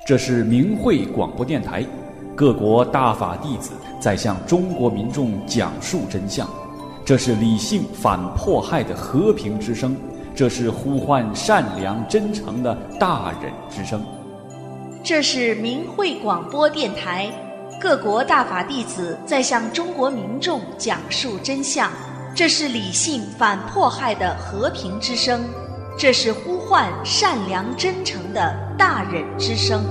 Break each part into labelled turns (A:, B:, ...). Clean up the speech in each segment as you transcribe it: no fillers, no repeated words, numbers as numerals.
A: 这是明慧广播电台，各国大法弟子在向中国民众讲述真相。这是理性反迫害的和平之声，这是呼唤善良真诚的大忍之声。
B: 这是明慧广播电台，各国大法弟子在向中国民众讲述真相。这是理性反迫害的和平之声，这是呼唤善良真诚的大忍之声。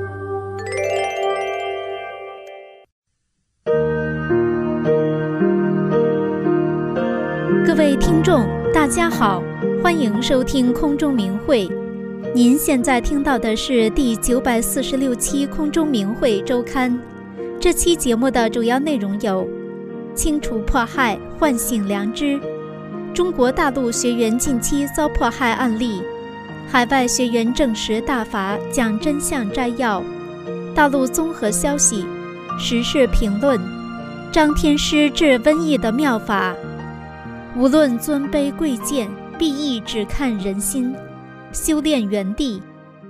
C: 各位听众大家好，欢迎收听空中明慧。您现在听到的是第946期空中明慧周刊。这期节目的主要内容有：清除迫害，唤醒良知；中国大陆学员近期遭迫害案例；海外学员证实大法讲真相摘要；大陆综合消息；时事评论；张天师治瘟疫的妙法；无论尊卑贵贱，必亦只看人心；修炼原地。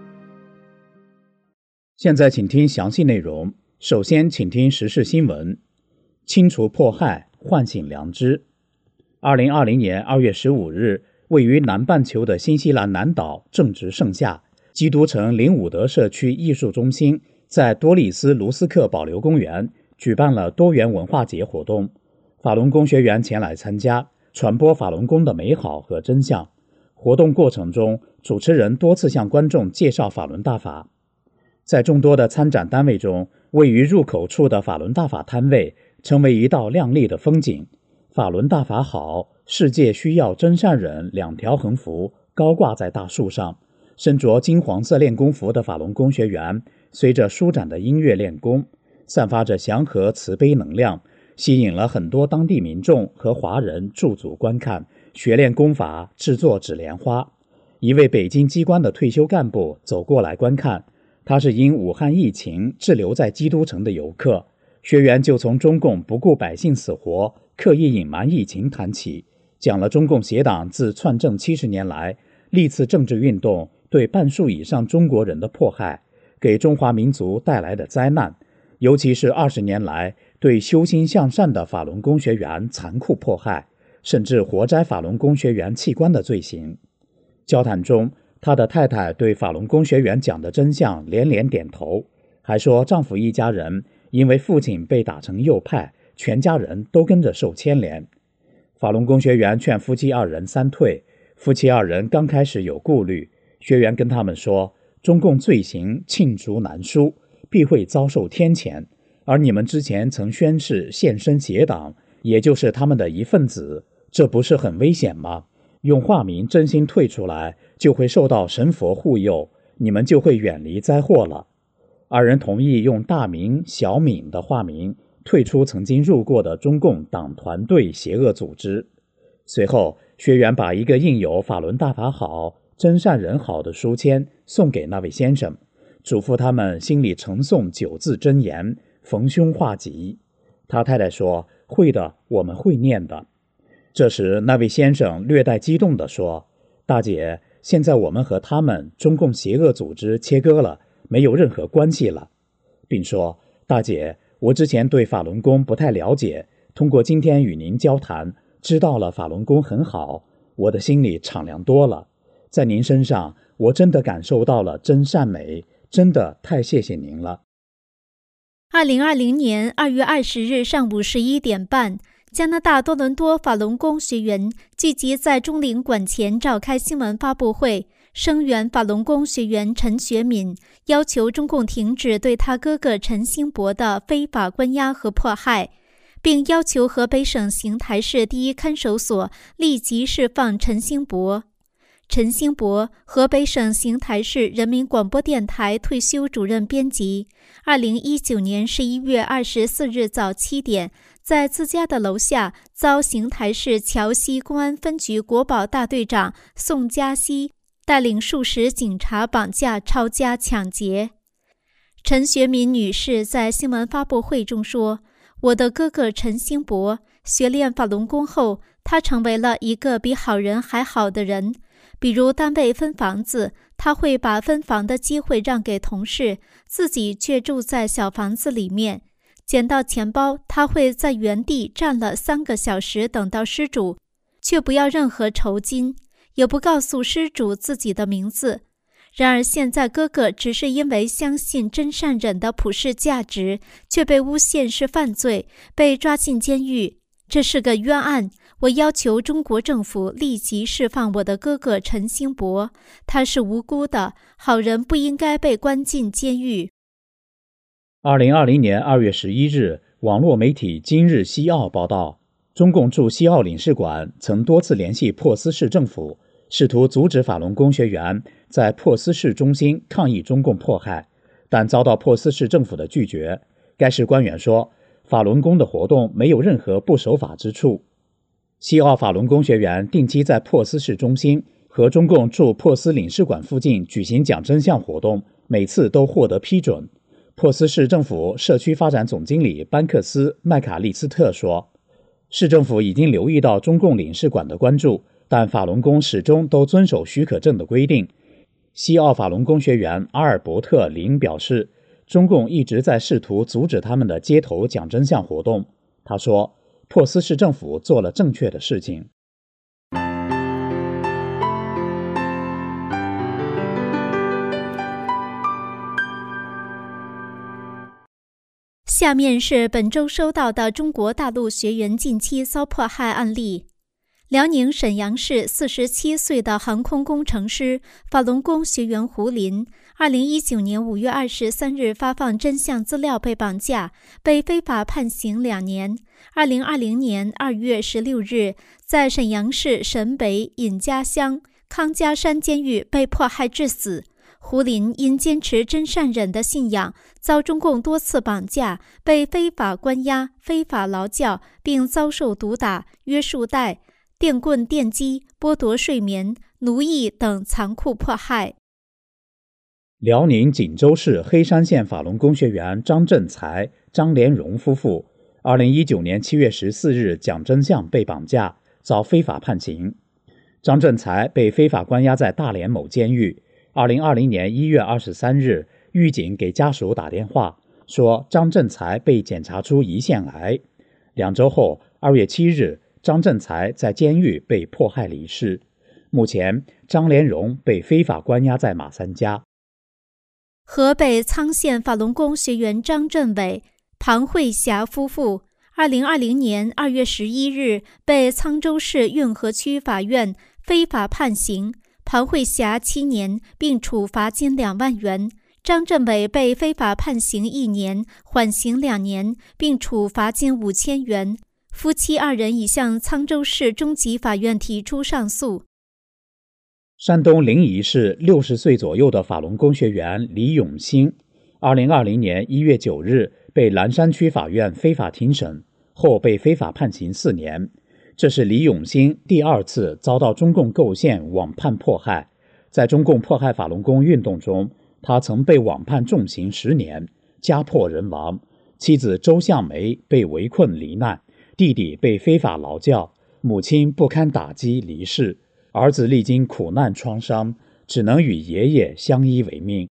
D: 现在请听详细内容。首先请听时事新闻。清除迫害，唤醒良知。2020年2月15日，位于南半球的新西兰南岛正值盛夏，基督城林伍德社区艺术中心在多利斯卢斯克保留公园举办了多元文化节活动，法轮功学员前来参加，传播法轮功的美好和真相。活动过程中，主持人多次向观众介绍法轮大法。在众多的参展单位中，位于入口处的法轮大法摊位成为一道亮丽的风景。法轮大法好，世界需要真善忍2条横幅高挂在大树上，身着金黄色练功服的法轮功学员随着舒展的音乐练功，散发着祥和慈悲能量，吸引了很多当地民众和华人驻足观看，学练功法，制作纸莲花。一位北京机关的退休干部走过来观看，他是因武汉疫情滞留在基督城的游客。学员就从中共不顾百姓死活，刻意隐瞒疫情谈起，讲了中共邪党自篡政70年来历次政治运动对半数以上中国人的迫害，给中华民族带来的灾难，尤其是20年来对修心向善的法轮功学员残酷迫害，甚至活摘法轮功学员器官的罪行。交谈中，他的太太对法轮功学员讲的真相连连点头，还说丈夫一家人因为父亲被打成右派，全家人都跟着受牵连。法轮功学员劝夫妻2人3退，夫妻2人刚开始有顾虑，学员跟他们说，中共罪行罄竹难书，必会遭受天谴，而你们之前曾宣誓献身邪党，也就是他们的一份子，这不是很危险吗？用化名真心退出来，就会受到神佛护佑，你们就会远离灾祸了。2人同意用大名小敏的化名退出曾经入过的中共党团队邪恶组织。随后，学员把一个印有法轮大法好，真善人好的书签送给那位先生，嘱咐他们心里承诵9字真言，逢凶化吉。他太太说，会的，我们会念的。这时那位先生略带激动地说，大姐，现在我们和他们中共邪恶组织切割了，没有任何关系了，并说，大姐，我之前对法轮功不太了解，通过今天与您交谈，知道了法轮功很好，我的心里敞亮多了。在您身上，我真的感受到了真善美，真的太谢谢您了。
C: 2020年2月20日上午11点半，加拿大多伦多法轮功学员聚集在中领馆前召开新闻发布会，声援法轮功学员陈学敏，要求中共停止对他哥哥陈兴博的非法关押和迫害，并要求河北省邢台市第一看守所立即释放陈兴博。陈兴博，河北省邢台市人民广播电台退休主任编辑，2019年11月24日早7点，在自家的楼下遭邢台市桥西公安分局国保大队长宋嘉熙带领数十警察绑架、抄家、抢劫。陈学敏女士在新闻发布会中说，我的哥哥陈兴博学练法轮功后，他成为了一个比好人还好的人，比如单位分房子， 他会把分房的机会让给同事，自己却住在小房子里面。捡到钱包，他会在原地站了3个小时等到失主，却不要任何酬金，也不告诉失主自己的名字。然而现在哥哥只是因为相信真善忍的普世价值，却被诬陷是犯罪，被抓进监狱。这是个冤案，我要求中国政府立即释放我的哥哥陈兴博，他是无辜的，好人不应该被关进监狱。
D: 2020年2月11日，网络媒体今日西澳报道，中共驻西澳领事馆曾多次联系珀斯市政府，试图阻止法轮功学员在珀斯市中心抗议中共迫害，但遭到珀斯市政府的拒绝。该市官员说，法轮功的活动没有任何不守法之处。西澳法轮功学员定期在珀斯市中心和中共驻珀斯领事馆附近举行讲真相活动，每次都获得批准。珀斯市政府社区发展总经理班克斯·麦卡利斯特说，市政府已经留意到中共领事馆的关注，但法轮功始终都遵守许可证的规定。西澳法轮功学员阿尔伯特·林表示，中共一直在试图阻止他们的街头讲真相活动。他说，珀斯市政府做了正确的事情。
C: 下面是本周收到的中国大陆学员近期遭迫害案例。辽宁沈阳市47岁的航空工程师法轮功学员胡林，2019年5月23日发放真相资料被绑架，被非法判刑2年。2020年2月16日，在沈阳市沈北尹家乡康家山监狱被迫害致死。胡林因坚持真善忍的信仰，遭中共多次绑架，被非法关押、非法劳教，并遭受毒打、约束带、电棍电击、剥夺睡眠、奴役等残酷迫害。
D: 辽宁锦州市黑山县法轮功学员张振才、张连荣夫妇2019年7月14日讲真相被绑架，遭非法判刑。张振才被非法关押在大连某监狱。2020年1月23日，狱警给家属打电话，说张振才被检查出胰腺癌。2周后，2月7日，张振才在监狱被迫害离世。目前，张连荣被非法关押在马三家。
C: 河北沧县法轮功学员张振伟、庞慧霞夫妇2020年2月11日被沧州市运河区法院非法判刑，庞慧霞7年，并处罚金2万元。张振伟被非法判刑1年，缓刑2年，并处罚金5000元。夫妻2人已向沧州市中级法院提出上诉。
D: 山东临沂市60岁左右的法轮功学员李永新，2020年1月9日被蓝山区法院非法庭审，后被非法判刑4年。这是李永新第2次遭到中共构陷网判迫害。在中共迫害法轮功运动中，他曾被网判重刑10年，家破人亡，妻子周向梅被围困罹难，弟弟被非法劳教，母亲不堪打击离世，儿子历经苦难创伤，只能与爷爷相依为命。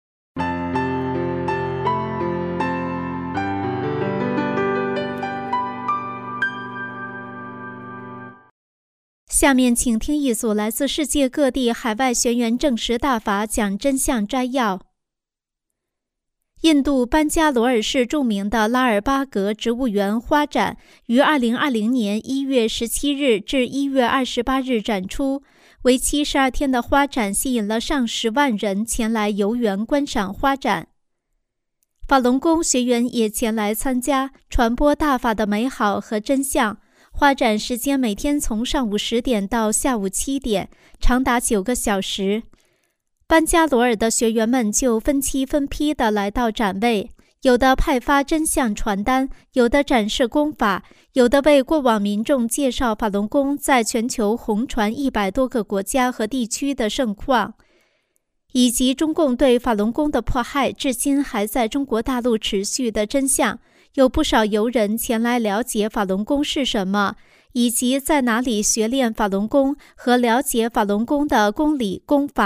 C: 下面请听一组来自世界各地海外学员证实大法讲真相摘要。印度班加罗尔市著名的拉尔巴格植物园花展于2020年1月17日至1月28日展出，为期12天的花展吸引了上10万人前来游园观赏花展。法轮功学员也前来参加，传播大法的美好和真相。花展时间每天从上午10点到下午7点，长达9个小时。班加罗尔的学员们就分期分批地来到展位，有的派发真相传单，有的展示功法，有的为过往民众介绍法轮功在全球红传100多个国家和地区的盛况，以及中共对法轮功的迫害至今还在中国大陆持续的真相。有不少游人前来了解法轮功是什么，以及在哪里学练法轮功和了解法轮功的功理功法。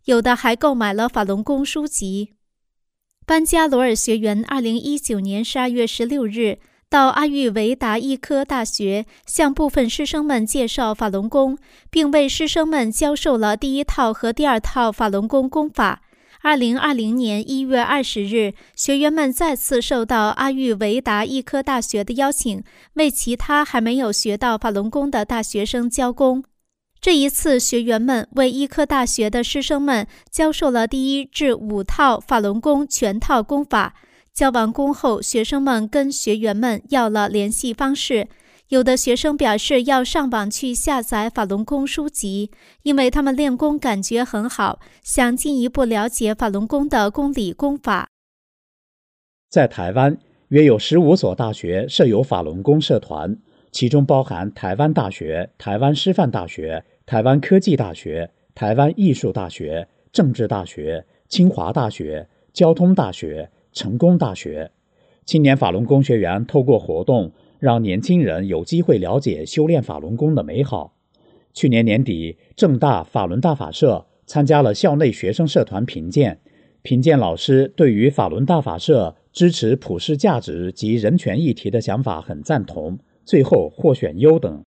C: 有的还购买了法轮功书籍。班加罗尔学员2019年12月16日到阿育维达医科大学，向部分师生们介绍法轮功，并为师生们教授了第一套和第二套法轮功功法。2020年1月20日，学员们再次受到阿育维达医科大学的邀请，为其他还没有学到法轮功的大学生教功。这一次，学员们为医科大学的师生们教授了第1至5套法轮功全套功法。教完功后，学生们跟学员们要了联系方式。有的学生表示要上网去下载法轮功书籍，因为他们练功感觉很好，想进一步了解法轮功的功理功法。
D: 在台湾，约有15所大学设有法轮功社团，其中包含台湾大学、台湾师范大学、台湾科技大学、台湾艺术大学、政治大学、清华大学、交通大学、成功大学。青年法轮功学员透过活动，让年轻人有机会了解修炼法轮功的美好。去年年底，政大法轮大法社参加了校内学生社团评鉴，评鉴老师对于法轮大法社支持普世价值及人权议题的想法很赞同，最后获选优等。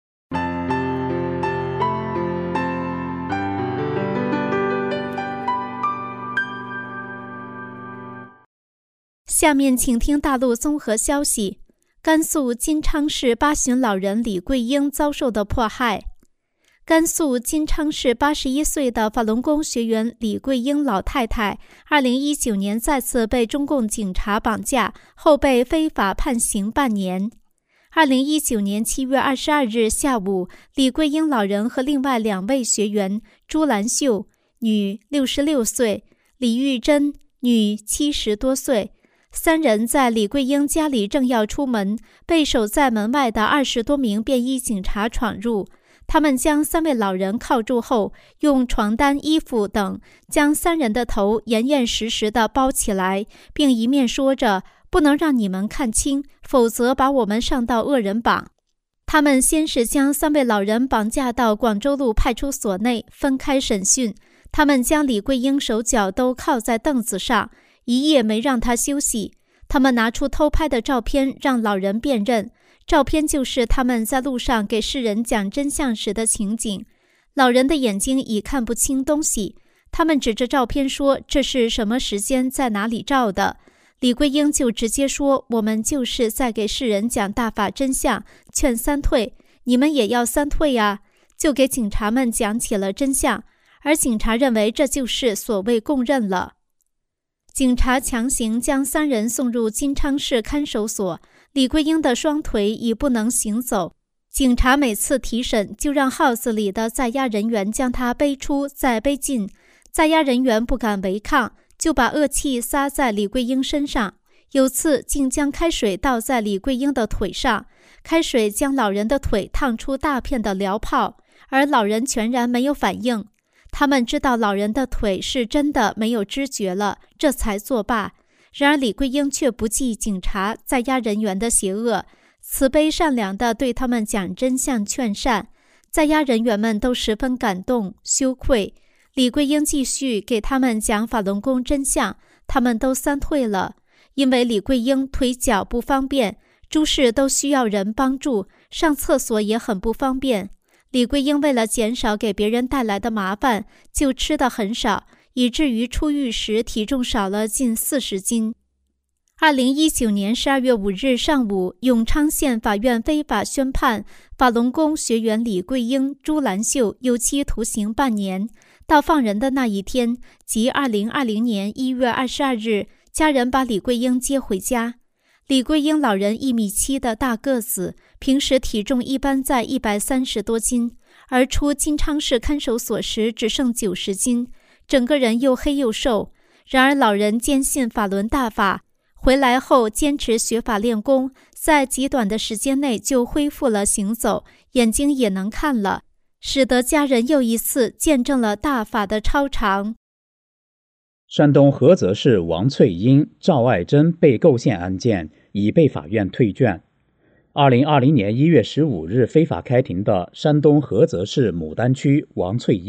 C: 下面请听大陆综合消息。甘肃金昌市八旬老人李桂英遭受的迫害。甘肃金昌市81岁的法轮功学员李桂英老太太2019年再次被中共警察绑架后被非法判刑半年。2019年7月22日下午，李桂英老人和另外2位学员朱兰秀女66岁，李玉珍女70多岁，3人在李桂英家里正要出门，被守在门外的20多名便衣警察闯入。他们将3位老人铐住后，用床单、衣服等将3人的头严实实地包起来，并一面说着不能让你们看清，否则把我们上到恶人榜。他们先是将3位老人绑架到广州路派出所内分开审讯，他们将李桂英手脚都铐在凳子上，一夜没让他休息。他们拿出偷拍的照片让老人辨认，照片就是他们在路上给世人讲真相时的情景。老人的眼睛已看不清东西，他们指着照片说这是什么时间在哪里照的。李桂英就直接说我们就是在给世人讲大法真相，劝3退，你们也要3退啊，就给警察们讲起了真相，而警察认为这就是所谓供认了。警察强行将3人送入金昌市看守所，李桂英的双腿已不能行走。警察每次提审就让号子里的在押人员将他背出再背进，在押人员不敢违抗，就把恶气撒在李桂英身上。有次竟将开水倒在李桂英的腿上，开水将老人的腿烫出大片的燎泡，而老人全然没有反应。他们知道老人的腿是真的没有知觉了，这才作罢。然而李桂英却不计警察在押人员的邪恶，慈悲善良地对他们讲真相劝善。在押人员们都十分感动羞愧。李桂英继续给他们讲法轮功真相，他们都3退了。因为李桂英腿脚不方便，诸事都需要人帮助，上厕所也很不方便。李桂英为了减少给别人带来的麻烦，就吃得很少，以至于出狱时体重少了近40斤。2019年12月5日上午，永昌县法院非法宣判法轮功学员李桂英、朱兰秀有期徒刑半年。到放人的那一天，即2020年1月22日，家人把李桂英接回家。李桂英老人1.7米的大个子，平时体重一般在130多斤，而出金昌市看守所时只剩90斤，整个人又黑又瘦。然而老人坚信法轮大法，回来后坚持学法练功，在极短的时间内就恢复了行走，眼睛也能看了，使得家人又一次见证了大法的超常。
D: 山东菏泽市王翠英、赵爱珍被构陷案件已被法院退卷。2020年1月15日非法开庭的山东菏泽市牡丹区王翠英、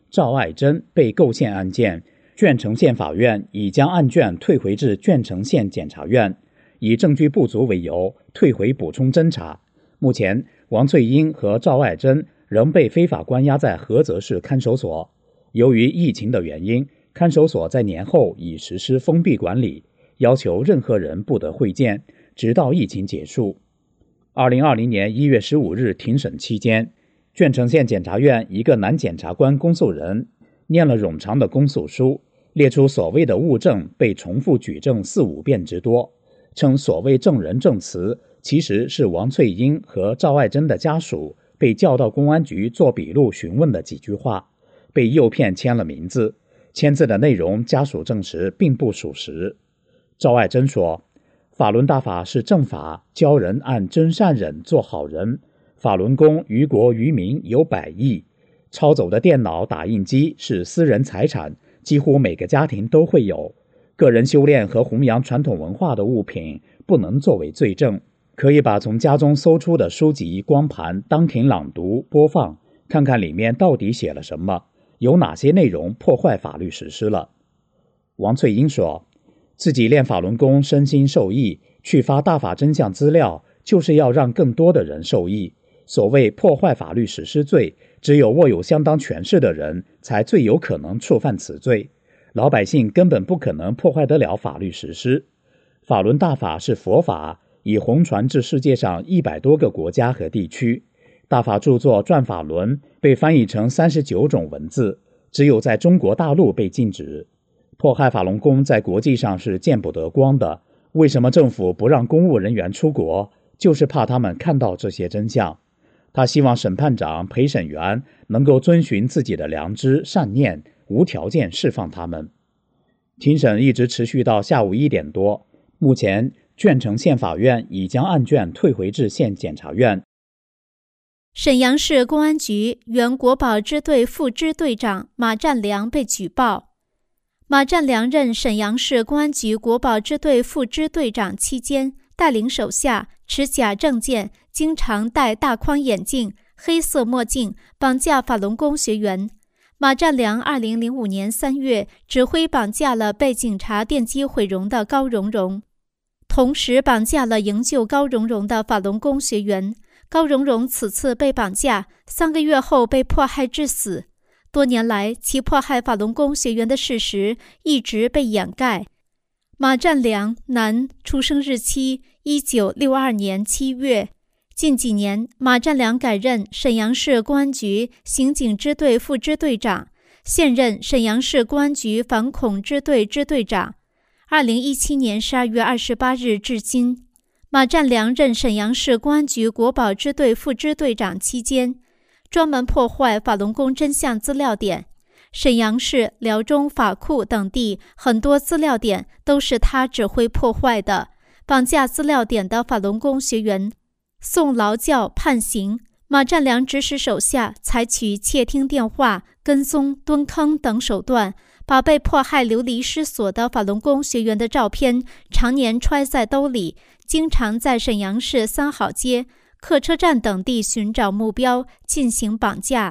D: 赵爱珍被构陷案件，鄄城县法院已将案卷退回至鄄城县检察院，以证据不足为由退回补充侦查。目前，王翠英和赵爱珍仍被非法关押在菏泽市看守所。由于疫情的原因，看守所在年后已实施封闭管理，要求任何人不得会见，直到疫情结束。2020年1月15日庭审期间，鄄城县检察院一个男检察官公诉人念了冗长的公诉书，列出所谓的物证被重复举证4-5遍之多，称所谓证人证词其实是王翠英和赵爱珍的家属被叫到公安局做笔录询问的几句话，被诱骗签了名字，签字的内容家属证实并不属实。赵爱珍说，法轮大法是正法，教人按真善忍做好人，法轮功于国于民有百益。抄走的电脑打印机是私人财产，几乎每个家庭都会有。个人修炼和弘扬传统文化的物品不能作为罪证，可以把从家中搜出的书籍、光盘当庭朗读播放，看看里面到底写了什么，有哪些内容破坏法律实施了。王翠英说，自己练法轮功身心受益，去发大法真相资料就是要让更多的人受益。所谓破坏法律实施罪，只有握有相当权势的人才最有可能触犯此罪，老百姓根本不可能破坏得了法律实施。法轮大法是佛法，已弘传至世界上100多个国家和地区。大法著作《转法轮》被翻译成39种文字，只有在中国大陆被禁止。迫害法轮功在国际上是见不得光的，为什么政府不让公务人员出国？就是怕他们看到这些真相。他希望审判长、陪审员能够遵循自己的良知善念，无条件释放他们。庭审一直持续到下午1点多，目前鄄城县法院已将案卷退回至县检察院。
C: 沈阳市公安局原国保支队副支队长马占良被举报。马占良任沈阳市公安局国保支队副支队长期间，带领手下持假证件，经常戴大框眼镜、黑色墨镜，绑架法轮功学员。马占良2005年3月指挥绑架了被警察电击毁容的高荣荣，同时绑架了营救高荣荣的法轮功学员。高荣荣此次被绑架3个月后被迫害致死。多年来，其迫害法轮功学员的事实一直被掩盖。马占良，男，出生日期1962年7月。近几年，马占良改任沈阳市公安局刑警支队副支队长，现任沈阳市公安局反恐支队支队长。2017年12月28日至今，马占良任沈阳市公安局国保支队副支队长期间，专门破坏法轮功真相资料点。沈阳市、辽中、法库等地很多资料点都是他指挥破坏的，绑架资料点的法轮功学员送劳教判刑。马占良指使手下采取窃听电话、跟踪、蹲坑等手段，把被迫害流离失所的法轮功学员的照片常年揣在兜里，经常在沈阳市三好街、客车站等地寻找目标进行绑架。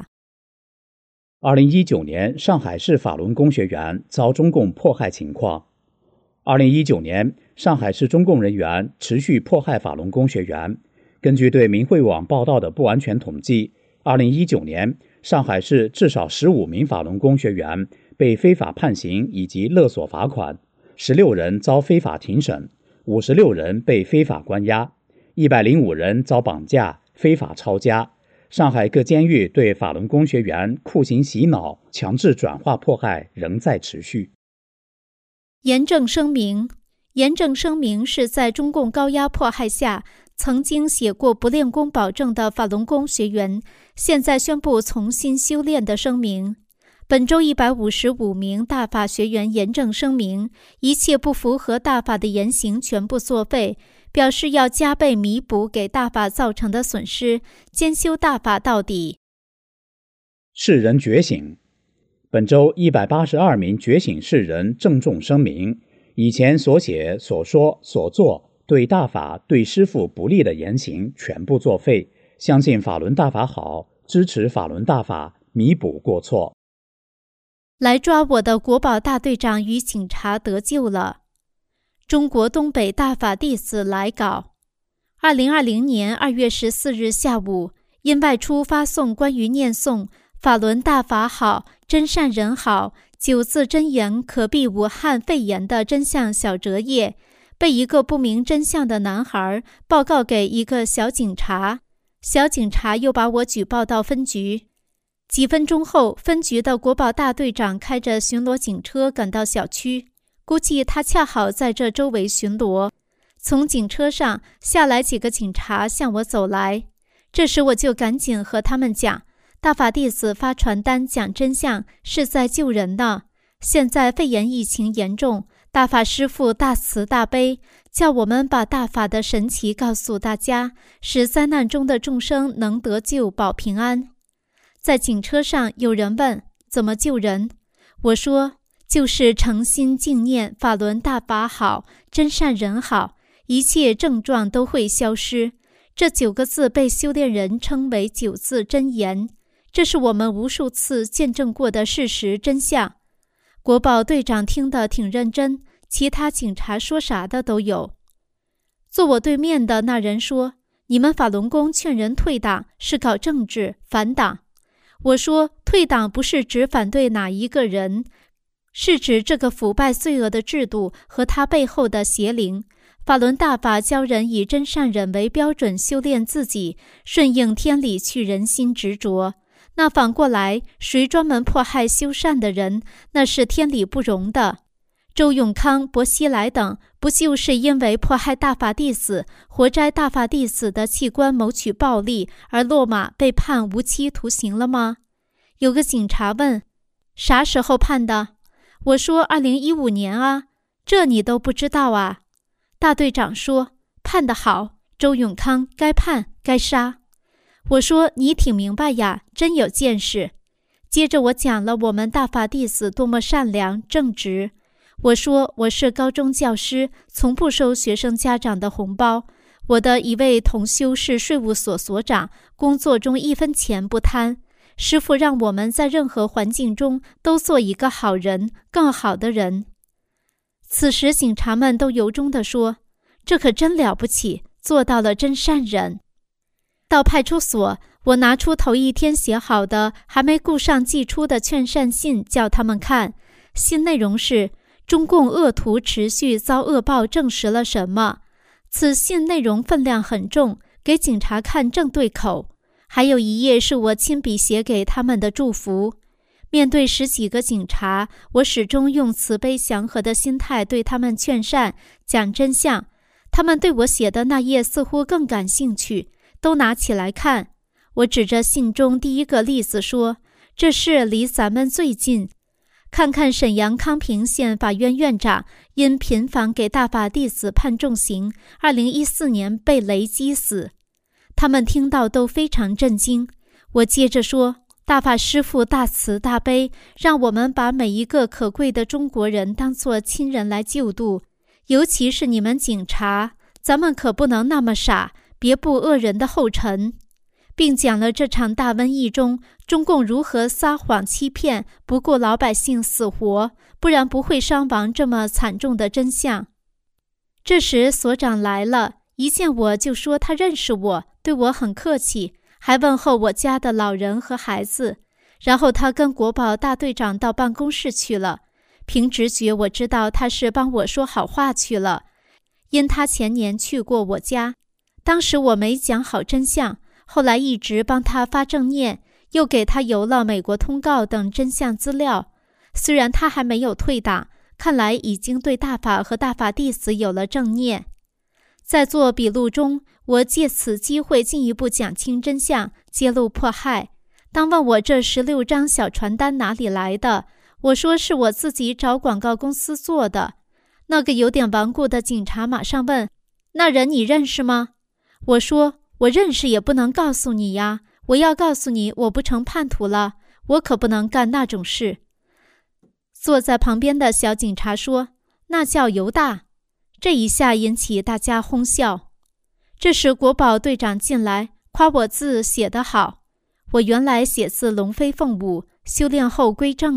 D: 2019年上海市法轮功学员遭中共迫害情况。2019年上海市中共人员持续迫害法轮功学员。根据对明慧网报道的不完全统计，2019年上海市至少15名法轮功学员被非法判刑以及勒索罚款，16人遭非法庭审，56人被非法关押，105人遭绑架、非法抄家。上海各监狱对法轮功学员酷刑洗脑、强制转化迫害仍在持续。
C: 严正声明：严正声明是在中共高压迫害下曾经写过不练功保证的法轮功学员，现在宣布重新修炼的声明。本周155名大法学员严正声明，一切不符合大法的言行全部作废，表示要加倍弥补给大法造成的损失，坚修大法到底。
D: 世人觉醒。本周182名觉醒世人郑重声明，以前所写、所说、所做对大法、对师父不利的言行全部作废，相信法轮大法好，支持法轮大法，弥补过错。
C: 来抓我的国保大队长与警察得救了。中国东北大法弟子来稿：2020年2月14日下午，因外出发送关于念诵法轮大法好，真善人好9字真言可避武汉肺炎的真相小折页，被一个不明真相的男孩报告给一个小警察，小警察又把我举报到分局。几分钟后，分局的国保大队长开着巡逻警车赶到小区，估计他恰好在这周围巡逻。从警车上下来几个警察向我走来，这时我就赶紧和他们讲，大法弟子发传单讲真相是在救人呢。现在肺炎疫情严重，大法师父大慈大悲，叫我们把大法的神奇告诉大家，使灾难中的众生能得救保平安。在警车上有人问怎么救人，我说就是诚心敬念法轮大法好，真善人好，一切症状都会消失。这9个字被修炼人称为9字真言，这是我们无数次见证过的事实真相。国保队长听得挺认真，其他警察说啥的都有。坐我对面的那人说，你们法轮功劝人退党是搞政治反党。我说退党不是指反对哪一个人，是指这个腐败罪恶的制度和它背后的邪灵。法轮大法教人以真善忍为标准修炼自己，顺应天理去人心执着。那反过来，谁专门迫害修善的人，那是天理不容的。周永康、薄熙来等不就是因为迫害大法弟子、活摘大法弟子的器官谋取暴利而落马被判无期徒刑了吗？有个警察问，啥时候判的？我说2015年啊，这你都不知道啊？大队长说，判得好，周永康该判该杀。我说你挺明白呀，真有见识。接着我讲了我们大法弟子多么善良正直。我说我是高中教师，从不收学生家长的红包。我的一位同修是税务所所长，工作中1分钱不贪。师父让我们在任何环境中都做一个好人，更好的人。此时警察们都由衷地说，这可真了不起，做到了真善忍。到派出所，我拿出头一天写好的还没顾上寄出的劝善信叫他们看，信内容是中共恶徒持续遭恶报证实了什么。此信内容分量很重，给警察看正对口。还有一页是我亲笔写给他们的祝福。面对10几个警察，我始终用慈悲祥和的心态对他们劝善，讲真相。他们对我写的那页似乎更感兴趣，都拿起来看。我指着信中第一个例子说，这事离咱们最近。看看沈阳康平县法院院长因频繁给大法弟子判重刑，2014年被雷击死。他们听到都非常震惊。我接着说，大法师父大慈大悲，让我们把每一个可贵的中国人当作亲人来救度，尤其是你们警察，咱们可不能那么傻，别步恶人的后尘。并讲了这场大瘟疫中中共如何撒谎欺骗，不顾老百姓死活，不然不会伤亡这么惨重的真相。这时所长来了，一见我就说他认识我，对我很客气，还问候我家的老人和孩子。然后他跟国保大队长到办公室去了。凭直觉我知道他是帮我说好话去了，因他前年去过我家，当时我没讲好真相，后来一直帮他发正念，又给他邮了美国通告等真相资料。虽然他还没有退党，看来已经对大法和大法弟子有了正念。在做笔录中，我借此机会进一步讲清真相，揭露迫害。当问我这16张小传单哪里来的，我说是我自己找广告公司做的。那个有点顽固的警察马上问，那人你认识吗？我说我认识也不能告诉你呀，我要告诉你我不成叛徒了，我可不能干那种事。坐在旁边的小警察说，那叫犹大。这一下引起大家哄笑。这时国保队长进来，夸我字写得好。我原来写字龙飞凤舞，修炼后归正了，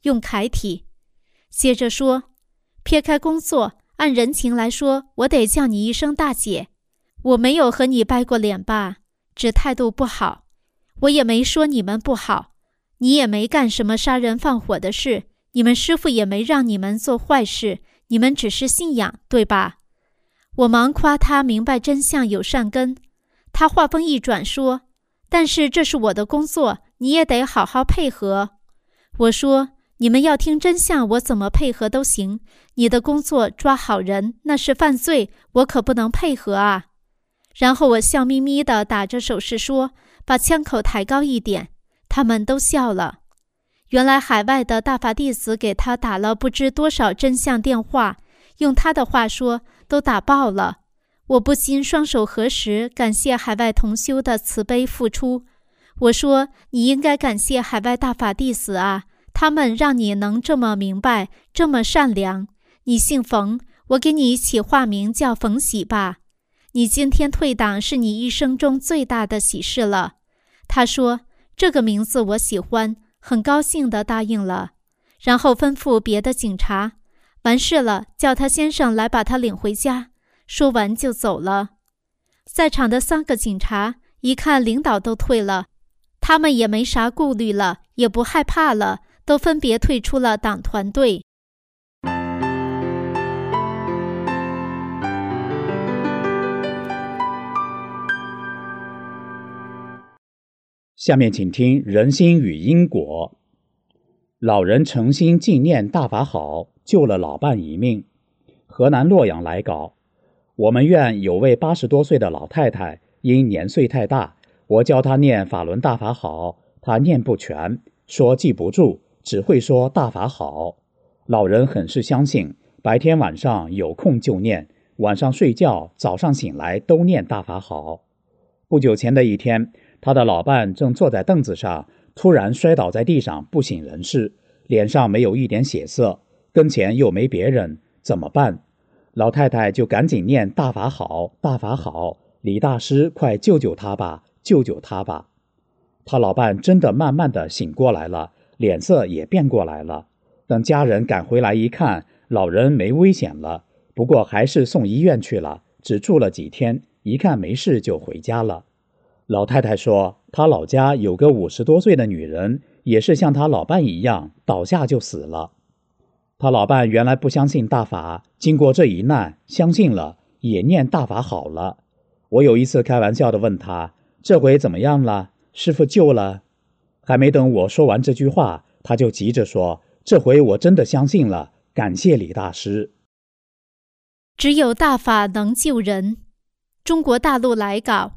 C: 用楷体。接着说，撇开工作，按人情来说，我得叫你一声大姐。我没有和你掰过脸吧，只态度不好。我也没说你们不好，你也没干什么杀人放火的事，你们师父也没让你们做坏事，你们只是信仰，对吧？我忙夸他明白真相有善根。他话锋一转说，但是这是我的工作，你也得好好配合。我说，你们要听真相，我怎么配合都行。你的工作抓好人，那是犯罪，我可不能配合啊。然后我笑眯眯地打着手势说，把枪口抬高一点。他们都笑了。原来海外的大法弟子给他打了不知多少真相电话，用他的话说，都打爆了。我不禁双手合十，感谢海外同修的慈悲付出。我说，你应该感谢海外大法弟子啊，他们让你能这么明白，这么善良。你姓冯，我给你起化名叫冯喜吧。你今天退党是你一生中最大的喜事了。他说，这个名字我喜欢，很高兴地答应了。然后吩咐别的警察，完事了，叫他先生来把他领回家。说完就走了。在场的3个警察一看领导都退了，他们也没啥顾虑了，也不害怕了，都分别退出了党团队。
D: 下面请听人心与因果。老人诚心纪念大法好，救了老伴一命。河南洛阳来稿，我们院有位80多岁的老太太，因年岁太大，我教她念法轮大法好，她念不全，说记不住，只会说大法好。老人很是相信，白天晚上有空就念，晚上睡觉早上醒来都念大法好。不久前的一天，他的老伴正坐在凳子上，突然摔倒在地上，不省人事，脸上没有一点血色，跟前又没别人，怎么办？老太太就赶紧念大法好，大法好，李大师快救救他吧，救救他吧。他老伴真的慢慢的醒过来了，脸色也变过来了。等家人赶回来一看，老人没危险了，不过还是送医院去了，只住了几天，一看没事就回家了。老太太说，她老家有个50多岁的女人，也是像她老伴一样，倒下就死了。她老伴原来不相信大法，经过这一难，相信了，也念大法好了。我有一次开玩笑地问她，这回怎么样了？师父救了？还没等我说完这句话，她就急着说，这回我真的相信了，感谢李大师。
C: 只有大法能救人。中国大陆来稿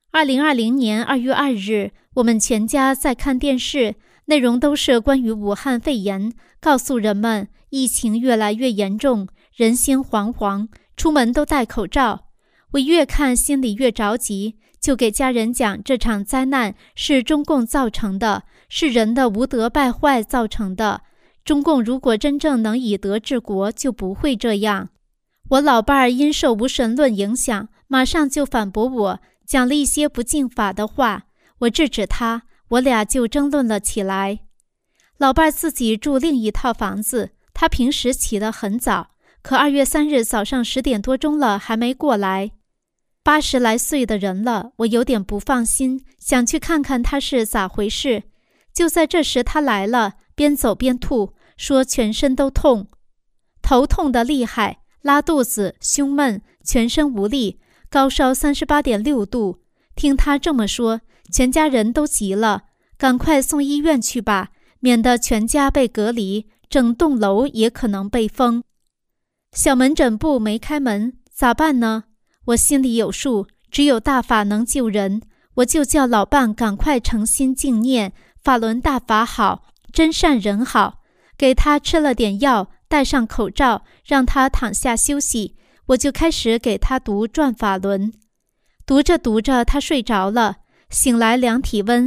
C: ，2020年2月2日，我们全家在看电视，内容都是关于武汉肺炎，告诉人们疫情越来越严重，人心惶惶，出门都戴口罩。我越看心里越着急，就给家人讲这场灾难是中共造成的，是人的无德败坏造成的。中共如果真正能以德治国，就不会这样。我老伴儿因受无神论影响，马上就反驳我，讲了一些不敬法的话。我制止他，我俩就争论了起来。老伴儿自己住另一套房子，他平时起得很早，可2月3日早上10点多钟了还没过来。80来岁的人了，我有点不放心，想去看看他是咋回事。就在这时他来了，边走边吐，说全身都痛，头痛得厉害，拉肚子，胸闷，全身无力，高烧38.6度。听他这么说，全家人都急了，赶快送医院去吧，免得全家被隔离，整栋楼也可能被封。小门诊部没开门，咋办呢？我心里有数，只有大法能救人，我就叫老伴赶快诚心敬念法轮大法好，真善人好，给他吃了点药，戴上口罩，让他躺下休息。我就开始给他读转法轮。读着读着他睡着了，醒来量体温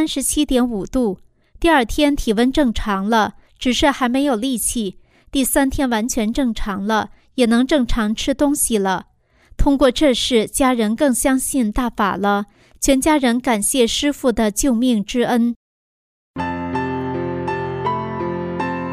C: 37.5 度，第2天体温正常了，只是还没有力气，第3天完全正常了，也能正常吃东西了。通过这事，家人更相信大法了，全家人感谢师父的救命之恩。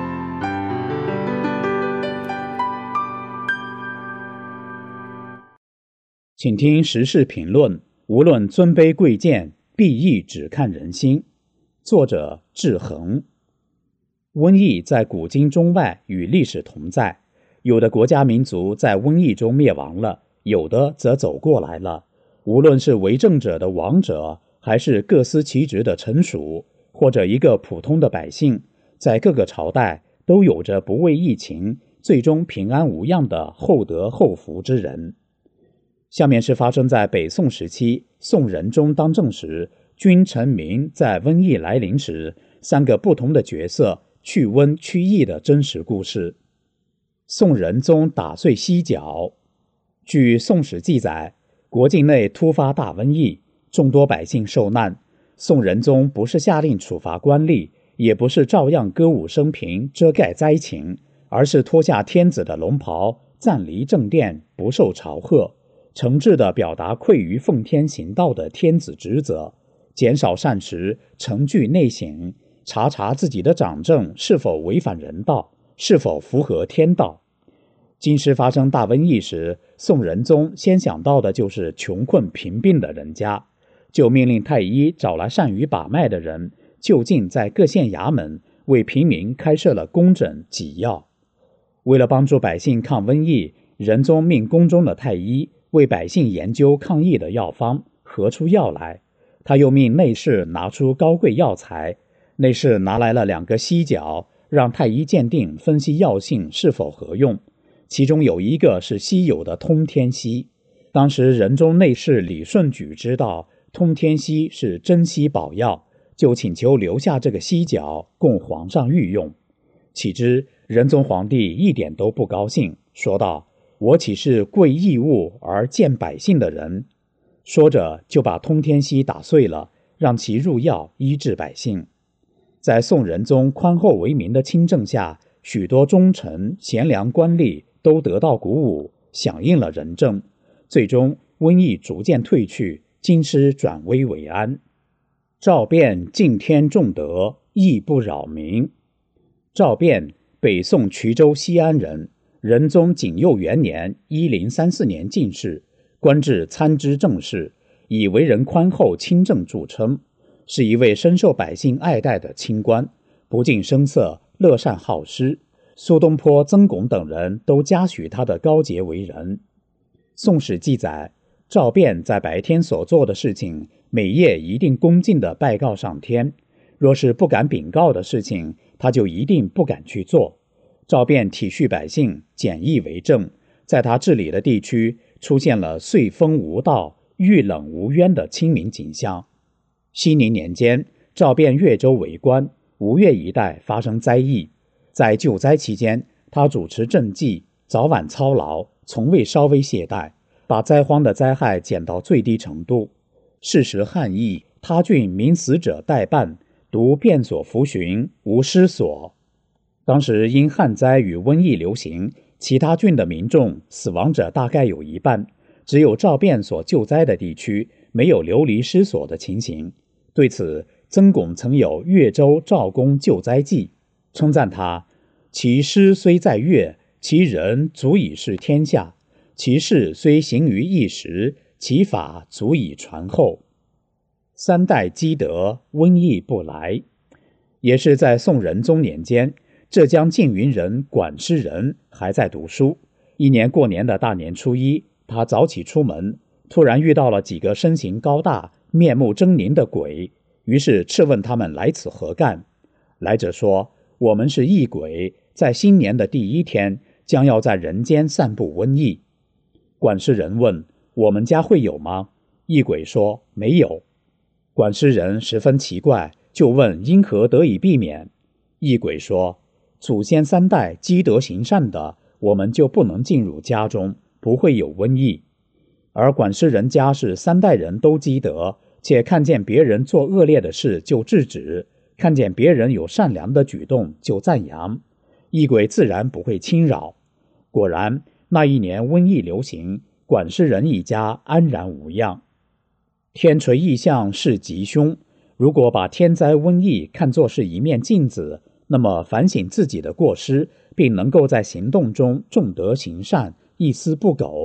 D: 请听时事评论，无论尊卑贵贱，必亦只看人心。作者志恒。瘟疫在古今中外与历史同在，有的国家民族在瘟疫中灭亡了，有的则走过来了。无论是为政者的王者，还是各司其职的臣属，或者一个普通的百姓，在各个朝代都有着不畏疫情，最终平安无恙的厚德厚福之人。下面是发生在北宋时期宋仁宗当政时，君臣民在瘟疫来临时3个不同的角色去瘟驱疫的真实故事。宋仁宗打碎犀角。据《宋史》记载，国境内突发大瘟疫，众多百姓受难。宋仁宗不是下令处罚官吏，也不是照样歌舞升平遮盖灾情，而是脱下天子的龙袍，暂离正殿，不受朝贺，诚挚地表达愧于奉天行道的天子职责，减少膳食，程具内省，查自己的掌政是否违反人道，是否符合天道。京师发生大瘟疫时，宋仁宗先想到的就是穷困贫病的人家，就命令太医找来善于把脉的人，就近在各县衙门为平民开设了公诊给药。为了帮助百姓抗瘟疫，仁宗命宫中的太医为百姓研究抗疫的药方，合出药来。他又命内侍拿出高贵药材，内侍拿来了2个犀角，让太医鉴定分析药性是否合用。其中有一个是稀有的通天犀。当时仁宗内侍李顺举知道通天犀是珍稀宝药，就请求留下这个犀角供皇上御用。岂知仁宗皇帝一点都不高兴，说道：“我岂是贵异物而贱百姓的人？”说着就把通天犀打碎了，让其入药医治百姓。在宋仁宗宽厚为民的亲政下，许多忠臣贤良官吏都得到鼓舞，响应了仁政。最终瘟疫逐渐退去，京师转危为安。赵卞敬天重德，义不扰民。赵卞，北宋衢州西安人，仁宗景佑元年1034年进士，官至参知政事，以为人宽厚清正著称，是一位深受百姓爱戴的清官，不近声色，乐善好施。苏东坡、曾巩等人都嘉许他的高洁为人。宋史记载，赵卞在白天所做的事情，每夜一定恭敬地拜告上天，若是不敢禀告的事情，他就一定不敢去做。赵卞体恤百姓，简易为政，在他治理的地区出现了岁风无道，遇冷无冤的清明景象。熙宁年间，赵卞越州为官，吴越一带发生灾疫。在救灾期间，他主持政绩，早晚操劳，从未稍微懈怠，把灾荒的灾害减到最低程度。是时旱疫，他郡民死者待办，独卞所服巡，无失所。当时因旱灾与瘟疫流行，其他郡的民众死亡者大概有一半，只有赵卞所救灾的地区没有流离失所的情形。对此，曾巩曾有《越州赵公救灾记》，称赞他：其师虽在越，其人足以治天下；其事虽行于一时，其法足以传后。3代积德，瘟疫不来。也是在宋仁宗年间，浙江缙云人管师仁还在读书。一年过年的大年初一，他早起出门，突然遇到了几个身形高大、面目狰狞的鬼，于是斥问他们来此何干。来者说：“我们是异鬼，在新年的第1天，将要在人间散布瘟疫。”管师仁问：“我们家会有吗？”异鬼说：“没有。”管师仁十分奇怪，就问因何得以避免。异鬼说：“祖先3代积德行善的，我们就不能进入家中，不会有瘟疫。而管师仁家是3代人都积德，且看见别人做恶劣的事就制止，看见别人有善良的举动就赞扬，异鬼自然不会侵扰。”果然，那一年瘟疫流行，管师仁一家安然无恙。天垂异象是吉凶，如果把天灾瘟疫看作是一面镜子，那么反省自己的过失，并能够在行动中重德行善，一丝不苟，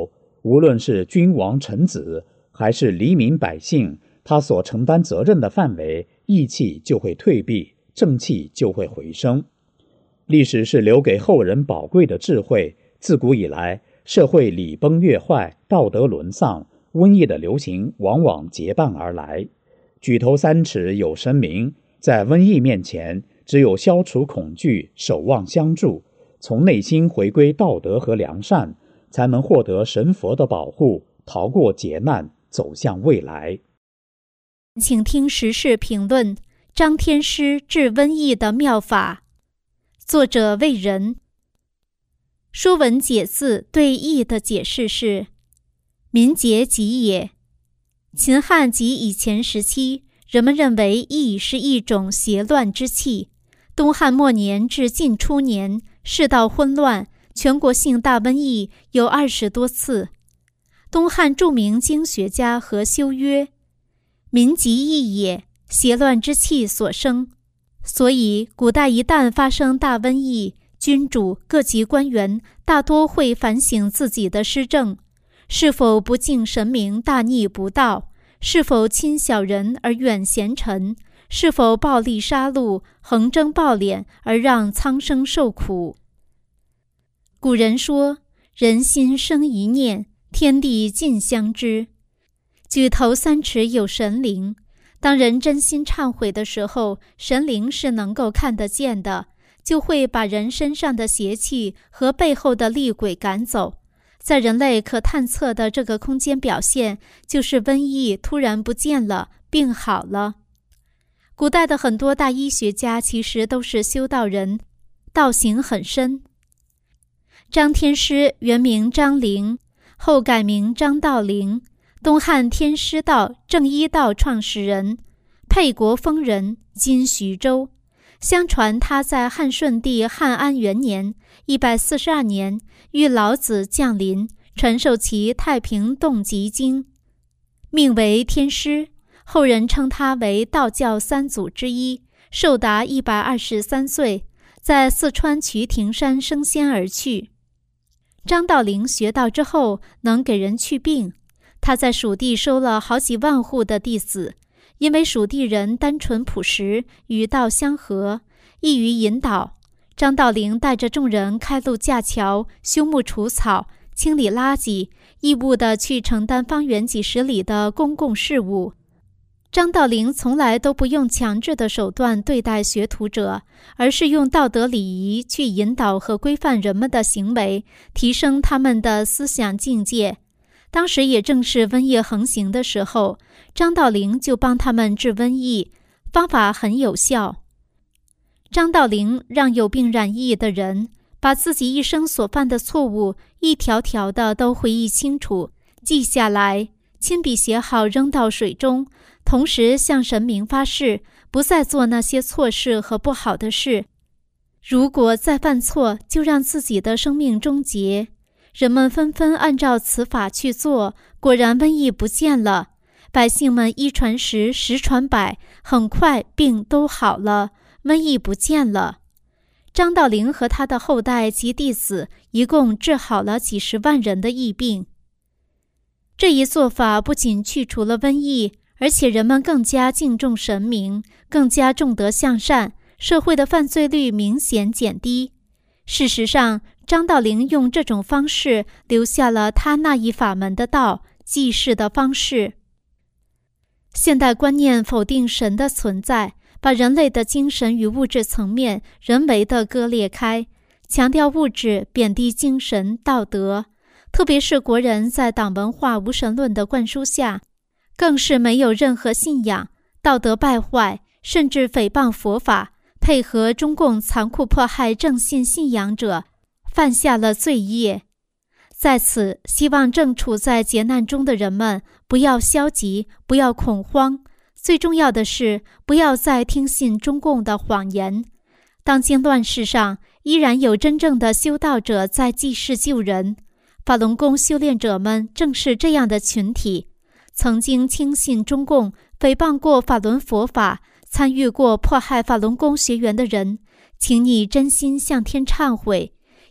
D: 无论是君王臣子，还是黎民百姓，他所承担责任的范围，义气就会退避，正气就会回升。历史是留给后人宝贵的智慧，自古以来，社会礼崩乐坏，道德沦丧，瘟疫的流行往往结伴而来。举头三尺有神明，在瘟疫面前，只有消除恐惧，守望相助，从内心回归道德和良善，才能获得神佛的保护，逃过劫难，走向未来。
C: 请听时事评论：张天师治瘟疫的妙法。作者魏仁。说文解字对疫的解释是：民节疾也。秦汉及以前时期，人们认为疫是一种邪乱之气。东汉末年至晋初年，世道混乱，全国性大瘟疫有20多次。东汉著名经学家何修曰：民疾疫也，邪乱之气所生。所以古代一旦发生大瘟疫，君主各级官员大多会反省自己的施政，是否不敬神明，大逆不道，是否亲小人而远贤臣，是否暴力杀戮，横征暴敛而让苍生受苦。古人说，人心生一念，天地尽相知。举头三尺有神灵，当人真心忏悔的时候，神灵是能够看得见的，就会把人身上的邪气和背后的厉鬼赶走。在人类可探测的这个空间表现，就是瘟疫突然不见了，病好了。古代的很多大医学家其实都是修道人，道行很深。张天师原名张陵，后改名张道陵，东汉天师道正一道创始人，沛国丰人，今徐州。相传他在汉顺帝汉安元年142年遇老子降临，传授其太平洞吉经，命为天师。后人称他为道教三祖之一，寿达123岁，在四川渠亭山升仙而去。张道陵学道之后，能给人去病。他在蜀地收了好几万户的弟子，因为蜀地人单纯朴实，与道相合，易于引导。张道陵带着众人开路架桥，修木除草，清理垃圾，义务地去承担方圆几十里的公共事务。张道陵从来都不用强制的手段对待学徒者，而是用道德礼仪去引导和规范人们的行为，提升他们的思想境界。当时也正是瘟疫横行的时候，张道陵就帮他们治瘟疫，方法很有效。张道陵让有病染疫的人把自己一生所犯的错误一条条的都回忆清楚，记下来，亲笔写好扔到水中，同时向神明发誓，不再做那些错事和不好的事。如果再犯错，就让自己的生命终结。人们纷纷按照此法去做，果然瘟疫不见了。百姓们一传十，十传百，很快病都好了，瘟疫不见了。张道陵和他的后代及弟子一共治好了几十万人的疫病。这一做法不仅去除了瘟疫，而且人们更加敬重神明，更加重德向善，社会的犯罪率明显减低。事实上，张道陵用这种方式留下了他那一法门的道，济世的方式。现代观念否定神的存在，把人类的精神与物质层面人为地割裂开，强调物质，贬低精神道德。特别是国人在党文化无神论的灌输下，更是没有任何信仰，道德败坏，甚至诽谤佛法，配合中共残酷迫害正信信仰者，犯下了罪业。在此，希望正处在劫难中的人们不要消极，不要恐慌，最重要的是不要再听信中共的谎言。当今乱世上，依然有真正的修道者在济世救人。法轮功修炼者们正是这样的群体，曾经轻信中共，诽谤过法轮佛法，参与过迫害法轮功学员的人，请你真心向天忏悔，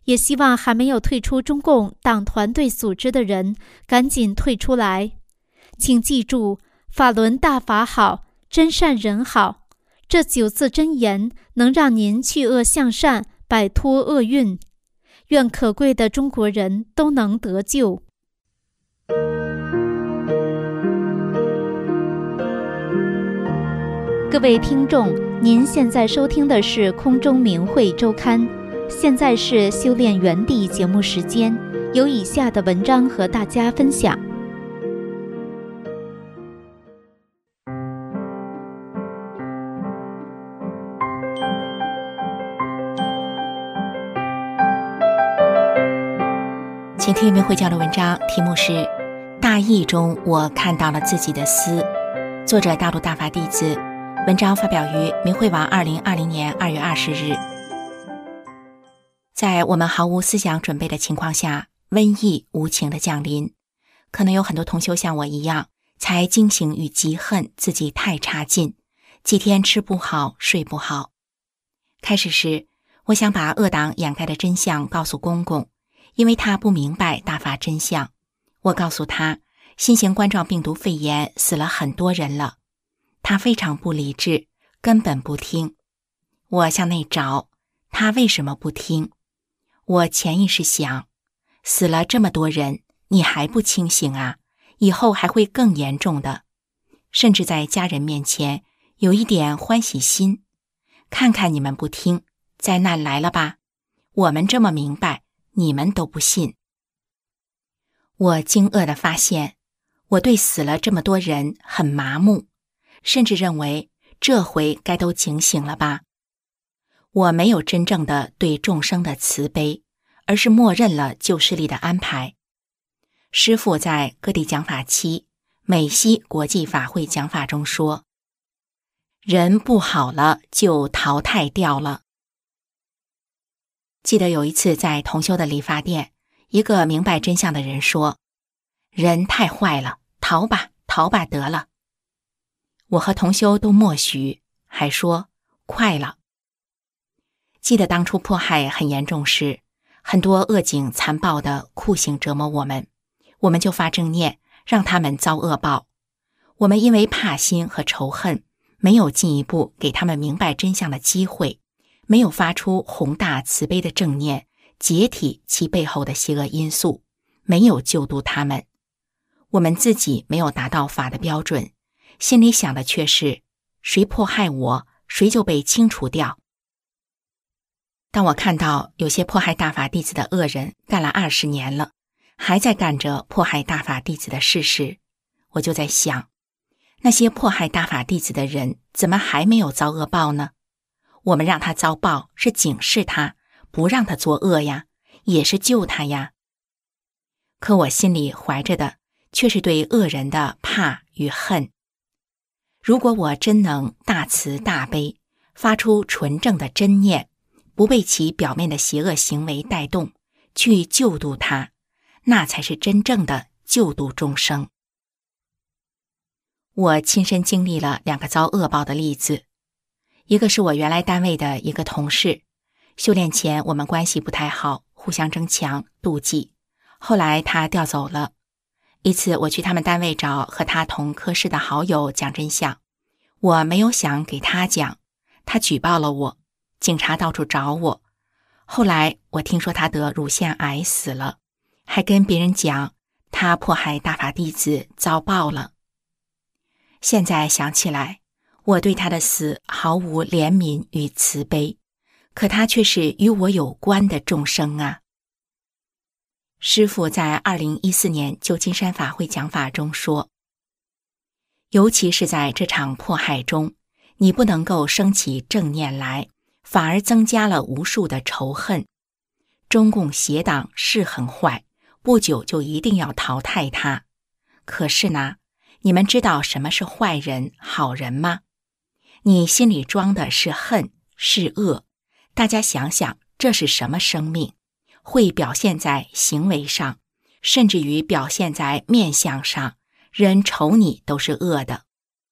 C: 也希望还没有退出中共党团队组织的人赶紧退出来。请记住，法轮大法好，真善人好，这9字真言能让您去恶向善，摆脱厄运。愿可贵的中国人都能得救。各位听众，您现在收听的是空中明慧周刊，现在是修炼原地节目时间，有以下的文章和大家分享。
E: 请听明慧教的文章，题目是《大义中我看到了自己的私》，作者大陆大法弟子，文章发表于明慧网2020年2月20日。在我们毫无思想准备的情况下，瘟疫无情的降临，可能有很多同修像我一样，才惊醒与嫉恨自己太差劲，几天吃不好睡不好。开始时，我想把恶党掩盖的真相告诉公公，因为他不明白大法真相。我告诉他，新型冠状病毒肺炎死了很多人了。他非常不理智，根本不听。我向内找，他为什么不听？我潜意识想，死了这么多人，你还不清醒啊？以后还会更严重的。甚至在家人面前有一点欢喜心，看看你们不听，灾难来了吧？我们这么明白，你们都不信。我惊愕地发现，我对死了这么多人很麻木，甚至认为这回该都警醒了吧。我没有真正的对众生的慈悲，而是默认了旧势力的安排。师父在各地讲法期美西国际法会讲法中说，人不好了就淘汰掉了。记得有一次在同修的理发店，一个明白真相的人说，人太坏了，逃吧逃吧得了。我和同修都默许，还说快了。记得当初迫害很严重时，很多恶警残暴的酷刑折磨我们，我们就发正念，让他们遭恶报。我们因为怕心和仇恨，没有进一步给他们明白真相的机会，没有发出宏大慈悲的正念，解体其背后的邪恶因素，没有救度他们。我们自己没有达到法的标准，心里想的却是，谁迫害我，谁就被清除掉。当我看到有些迫害大法弟子的恶人干了20年了，还在干着迫害大法弟子的事时，我就在想，那些迫害大法弟子的人怎么还没有遭恶报呢？我们让他遭报是警示他，不让他作恶呀，也是救他呀。可我心里怀着的却是对恶人的怕与恨。如果我真能大慈大悲，发出纯正的真念，不被其表面的邪恶行为带动，去救度他，那才是真正的救度众生。我亲身经历了2个遭恶报的例子。一个是我原来单位的一个同事，修炼前我们关系不太好，互相争强妒忌，后来他调走了。一次我去他们单位找和他同科室的好友讲真相，我没有想给他讲，他举报了我，警察到处找我。后来我听说他得乳腺癌死了，还跟别人讲他迫害大法弟子遭报了。现在想起来，我对他的死毫无怜悯与慈悲，可他却是与我有关的众生啊。师父在2014年旧金山法会讲法中说，尤其是在这场迫害中，你不能够升起正念来，反而增加了无数的仇恨。中共邪党是很坏，不久就一定要淘汰他。可是呢，你们知道什么是坏人、好人吗？你心里装的是恨，是恶。大家想想，这是什么生命？会表现在行为上，甚至于表现在面相上，人瞅你都是恶的。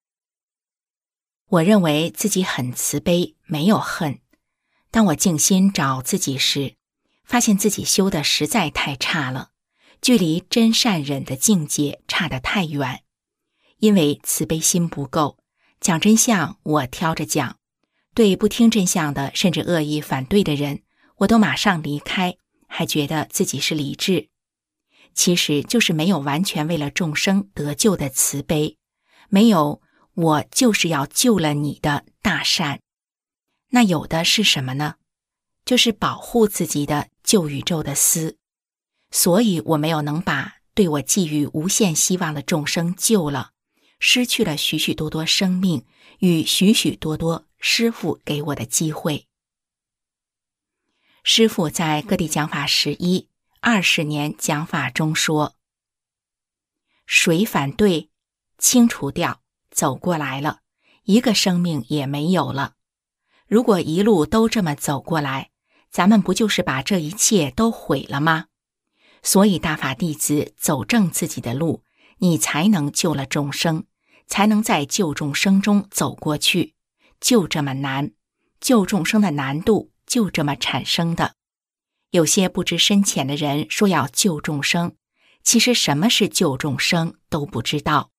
E: 我认为自己很慈悲，没有恨。当我静心找自己时， 发现自己修的实在太差了，距离真善忍的境界差得太远。因为慈悲心不够，讲真相我挑着讲，对不听真相的甚至恶意反对的人，我都马上离开，还觉得自己是理智。其实就是没有完全为了众生得救的慈悲，没有我就是要救了你的大善。那有的是什么呢？就是保护自己的救宇宙的私。所以我没有能把对我寄予无限希望的众生救了，失去了许许多多生命与许许多多师父给我的机会。师父在各地讲法11、20年讲法中说，谁反对，清除掉，走过来了，一个生命也没有了。如果一路都这么走过来，咱们不就是把这一切都毁了吗？所以大法弟子走正自己的路，你才能救了众生，才能在救众生中走过去。就这么难，救众生的难度就这么产生的。有些不知深浅的人说要救众生，其实什么是救众生都不知道。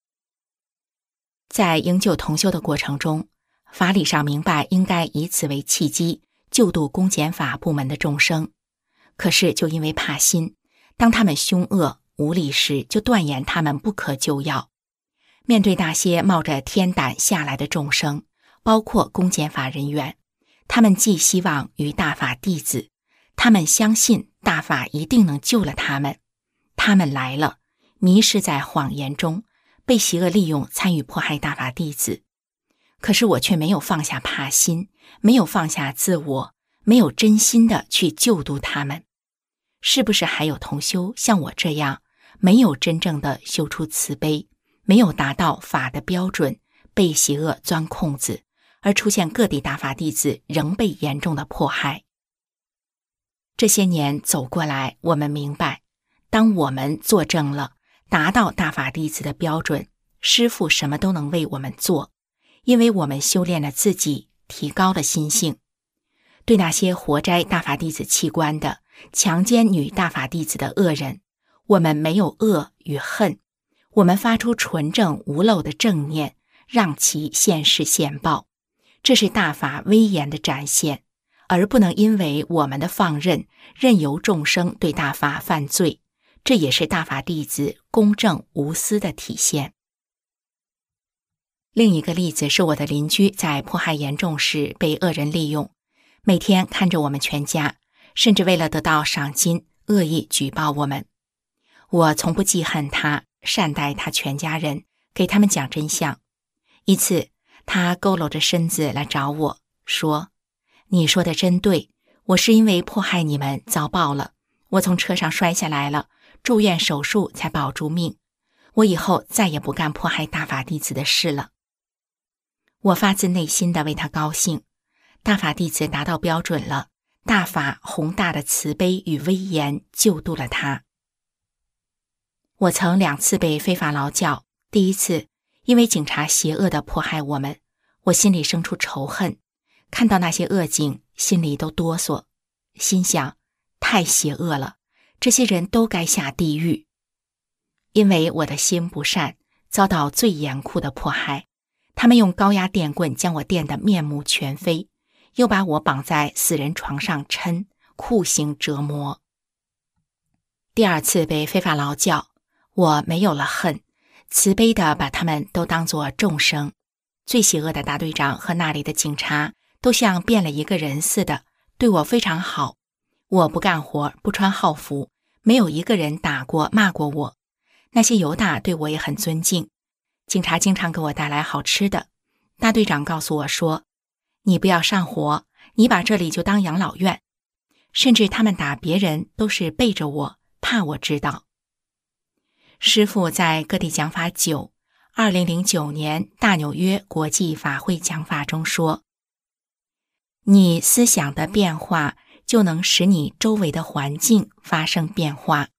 E: 在营救同修的过程中，法理上明白应该以此为契机，救度公检法部门的众生。可是就因为怕心，当他们凶恶无理时，就断言他们不可救药。面对那些冒着天胆下来的众生，包括公检法人员，他们寄希望于大法弟子，他们相信大法一定能救了他们。他们来了，迷失在谎言中，被邪恶利用，参与迫害大法弟子。可是我却没有放下怕心，没有放下自我，没有真心的去救度他们。是不是还有同修像我这样，没有真正的修出慈悲，没有达到法的标准，被邪恶钻空子，而出现各地大法弟子仍被严重的迫害？这些年走过来，我们明白，当我们做正了，达到大法弟子的标准，师父什么都能为我们做，因为我们修炼了自己，提高了心性。对那些活摘大法弟子器官的、强奸女大法弟子的恶人，我们没有恶与恨，我们发出纯正无漏的正念，让其现世现报。这是大法威严的展现，而不能因为我们的放任，任由众生对大法犯罪。这也是大法弟子公正无私的体现。另一个例子是我的邻居在迫害严重时被恶人利用，每天看着我们全家，甚至为了得到赏金，恶意举报我们。我从不记恨他，善待他全家人，给他们讲真相。一次，他佝偻着身子来找我，说：“你说的真对，我是因为迫害你们遭报了，我从车上摔下来了，住院手术才保住命。我以后再也不干迫害大法弟子的事了。”我发自内心的为他高兴，大法弟子达到标准了，大法宏大的慈悲与威严救度了他。我曾2次被非法劳教，第一次因为警察邪恶地迫害我们，我心里生出仇恨，看到那些恶警，心里都哆嗦，心想太邪恶了，这些人都该下地狱。因为我的心不善，遭到最严酷的迫害，他们用高压电棍将我电得面目全非，又把我绑在死人床上抻，酷刑折磨。第2次被非法劳教，我没有了恨，慈悲地把他们都当作众生。最邪恶的大队长和那里的警察都像变了一个人似的，对我非常好。我不干活，不穿号服，没有一个人打过骂过我。那些犹大对我也很尊敬，警察经常给我带来好吃的。大队长告诉我说：“你不要上火，你把这里就当养老院。”甚至他们打别人都是背着我，怕我知道。师父在各地讲法9 2009年大纽约国际法会讲法中说：“你思想的变化就能使你周围的环境发生变化。”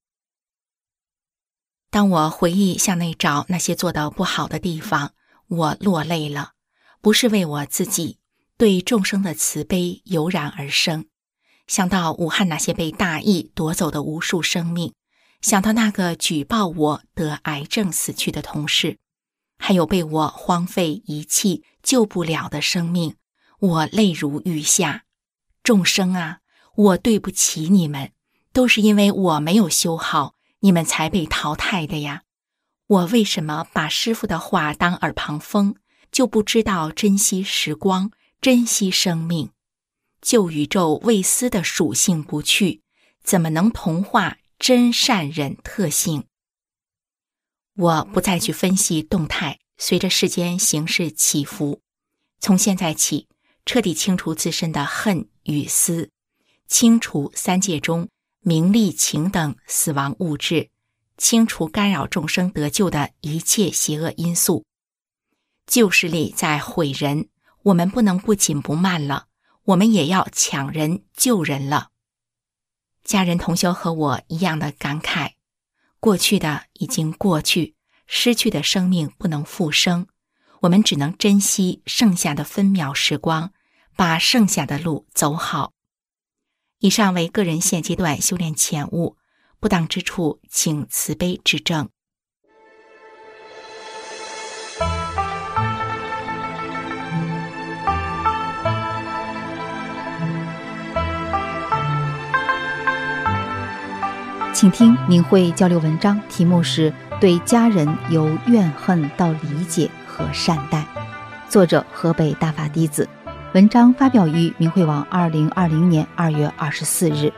E: 当我回忆向内找那些做得不好的地方，我落泪了，不是为我自己，对众生的慈悲油然而生， 想到武汉那些被大疫夺走的无数生命，想到那个举报我得癌症死去的同事，还有被我荒废遗弃救不了的生命，我泪如雨下。众生啊，我对不起你们，都是因为我没有修好，你们才被淘汰的呀。我为什么把师父的话当耳旁风，就不知道珍惜时光，珍惜生命？救宇宙未思的属性不去，怎么能同化真善忍特性？我不再去分析动态，随着世间形势起伏，从现在起彻底清除自身的恨与思，清除三界中名利情等死亡物质，清除干扰众生得救的一切邪恶因素。旧势力在毁人，我们不能不紧不慢了，我们也要抢人救人了。家人同修和我一样的感慨，过去的已经过去，失去的生命不能复生，我们只能珍惜剩下的分秒时光，把剩下的路走好。以上为个人现阶段修炼浅悟，不当之处请慈悲指正。
C: 请听明慧交流文章，题目是对家人由怨恨到理解和善待，作者河北大法弟子，文章发表于明慧网2020年2月24日。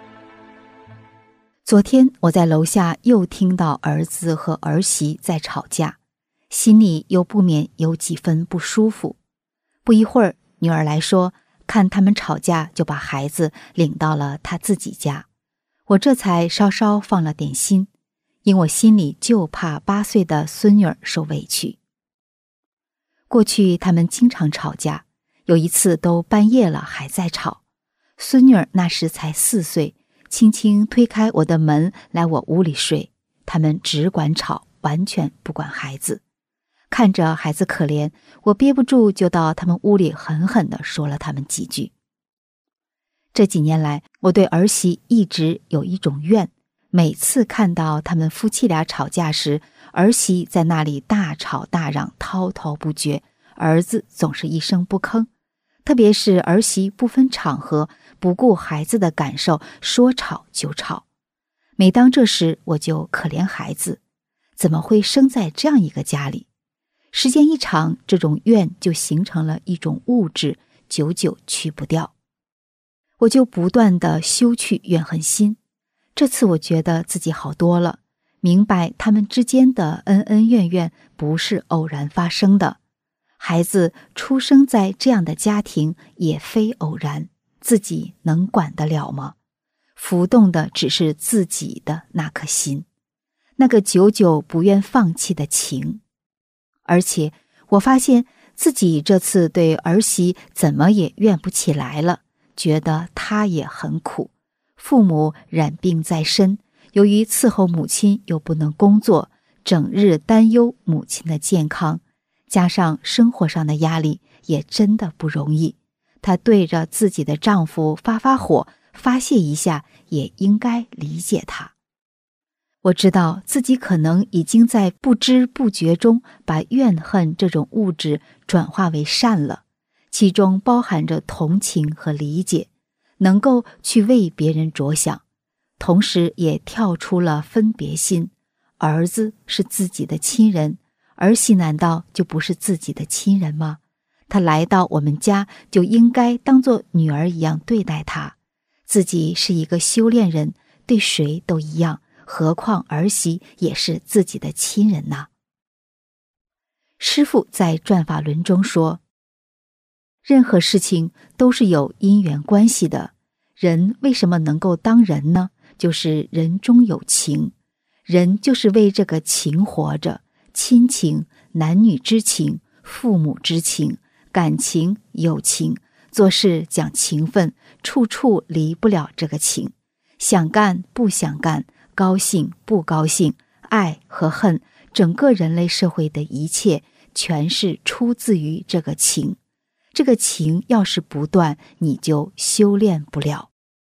C: 昨天我在楼下又听到儿子和儿媳在吵架，心里又不免有几分不舒服。不一会儿，女儿来说，看他们吵架就把孩子领到了她自己家。我这才稍稍放了点心，因我心里就怕8岁的孙女儿受委屈。过去他们经常吵架，有一次都半夜了还在吵。孙女儿那时才4岁，轻轻推开我的门来我屋里睡，他们只管吵，完全不管孩子。看着孩子可怜，我憋不住就到他们屋里狠狠地说了他们几句。这几年来，我对儿媳一直有一种怨，每次看到他们夫妻俩吵架时，儿媳在那里大吵大嚷，滔滔不绝，儿子总是一声不吭。特别是儿媳不分场合，不顾孩子的感受，说吵就吵。每当这时，我就可怜孩子，怎么会生在这样一个家里？时间一长，这种怨就形成了一种物质，久久去不掉。我就不断地修去怨恨心。这次我觉得自己好多了，明白他们之间的恩恩怨怨不是偶然发生的，孩子出生在这样的家庭也非偶然，自己能管得了吗？浮动的只是自己的那颗心，那个久久不愿放弃的情。而且我发现自己这次对儿媳怎么也怨不起来了，觉得她也很苦。父母染病在身，由于伺候母亲又不能工作，整日担忧母亲的健康，加上生活上的压力，也真的不容易。她对着自己的丈夫发火，发泄一下，也应该理解她。我知道自己可能已经在不知不觉中把怨恨这种物质转化为善了，其中包含着同情和理解，能够去为别人着想，同时也跳出了分别心。儿子是自己的亲人，儿媳难道就不是自己的亲人吗？他来到我们家，就应该当作女儿一样对待他。自己是一个修炼人，对谁都一样，何况儿媳也是自己的亲人呢？师父在转法轮中说，任何事情都是有因缘关系的。人为什么能够当人呢？就是人中有情，人就是为这个情活着，亲情、男女之情、父母之情、感情、友情，做事讲情分，处处离不了这个情。想干不想干，高兴不高兴，爱和恨，整个人类社会的一切，全是出自于这个情。这个情要是不断，你就修炼不了。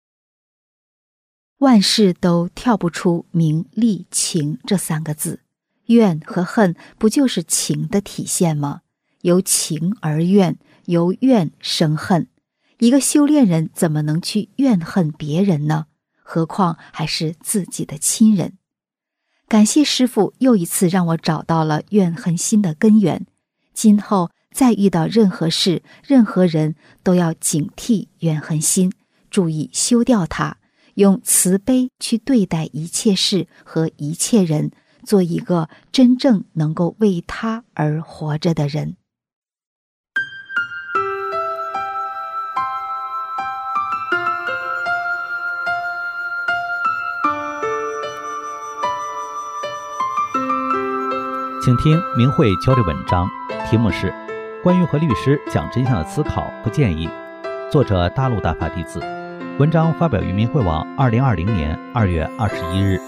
E: 万事都跳不出名利情这3个字，怨和恨不就是情的体现吗？由情而怨，由怨生恨。一个修炼人怎么能去怨恨别人呢？何况还是自己的亲人。感谢师父又一次让我找到了怨恨心的根源，今后再遇到任何事、任何人，都要警惕怨恨心，注意修掉它，用慈悲去对待一切事和一切人，做一个真正能够为他而活着的人。
F: 请听明慧交流文章，题目是关于和律师讲真相的思考和建议，作者大陆大法弟子，文章发表于明慧网2020年2月21日。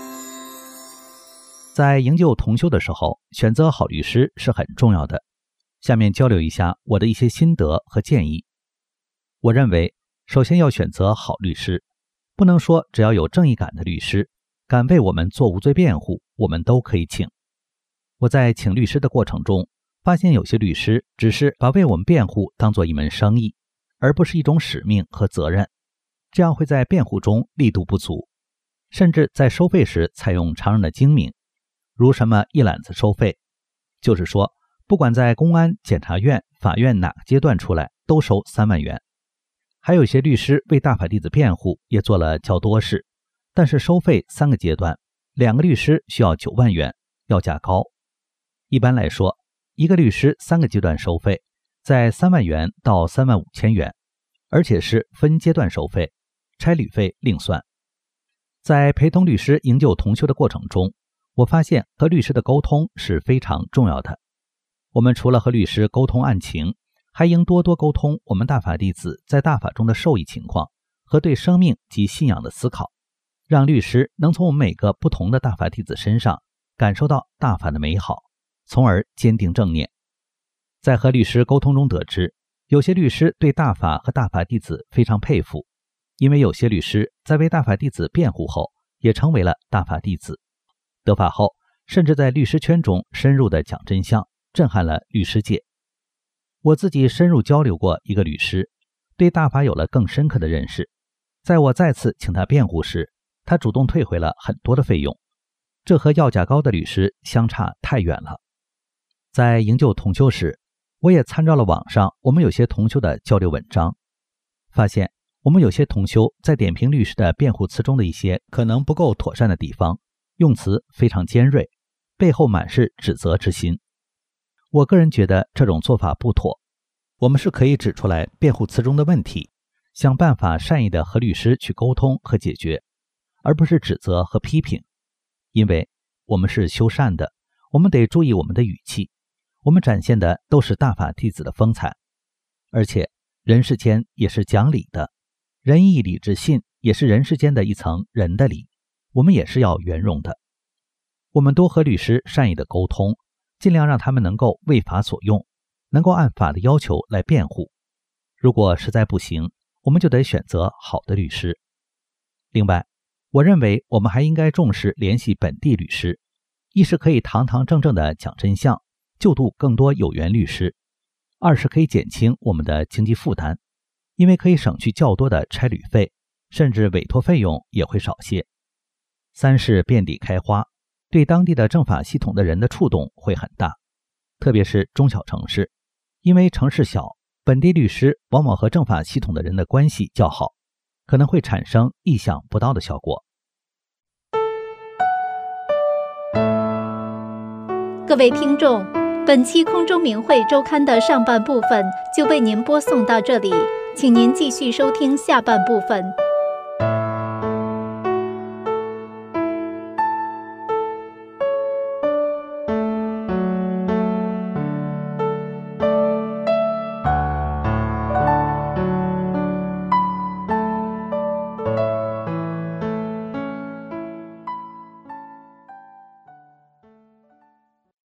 F: 在营救同修的时候，选择好律师是很重要的。下面交流一下我的一些心得和建议。我认为，首先要选择好律师，不能说只要有正义感的律师，敢为我们做无罪辩护，我们都可以请。我在请律师的过程中，发现有些律师只是把为我们辩护当作一门生意，而不是一种使命和责任，这样会在辩护中力度不足，甚至在收费时采用常人的精明，如什么一揽子收费，就是说不管在公安、检察院、法院哪个阶段出来都收3万元。还有些律师为大法弟子辩护也做了较多事，但是收费3个阶段，2个律师需要9万元，要价高。一般来说，一个律师3个阶段收费在3万元到3万5千元，而且是分阶段收费，差旅费另算。在陪同律师营救同修的过程中，我发现和律师的沟通是非常重要的。我们除了和律师沟通案情，还应多多沟通我们大法弟子在大法中的受益情况和对生命及信仰的思考，让律师能从我们每个不同的大法弟子身上感受到大法的美好，从而坚定正念。在和律师沟通中得知，有些律师对大法和大法弟子非常佩服，因为有些律师在为大法弟子辩护后，也成为了大法弟子。得法后，甚至在律师圈中深入的讲真相，震撼了律师界。我自己深入交流过一个律师，对大法有了更深刻的认识。在我再次请他辩护时，他主动退回了很多的费用，这和要价高的律师相差太远了。在营救同修时，我也参照了网上我们有些同修的交流文章，发现我们有些同修在点评律师的辩护词中的一些可能不够妥善的地方，用词非常尖锐，背后满是指责之心。我个人觉得这种做法不妥，我们是可以指出来辩护词中的问题，想办法善意的和律师去沟通和解决，而不是指责和批评。因为我们是修善的，我们得注意我们的语气，我们展现的都是大法弟子的风采。而且人世间也是讲理的，仁义礼智信也是人世间的一层人的理，我们也是要圆融的。我们多和律师善意的沟通，尽量让他们能够为法所用，能够按法的要求来辩护。如果实在不行，我们就得选择好的律师。另外，我认为我们还应该重视联系本地律师，一是可以堂堂正正的讲真相，救度更多有缘律师；二是可以减轻我们的经济负担，因为可以省去较多的差旅费，甚至委托费用也会少些；三是遍地开花，对当地的政法系统的人的触动会很大，特别是中小城市，因为城市小，本地律师往往和政法系统的人的关系较好，可能会产生意想不到的效果。
C: 各位听众，本期空中明慧周刊的上半部分就为您播送到这里，请您继续收听下半部分。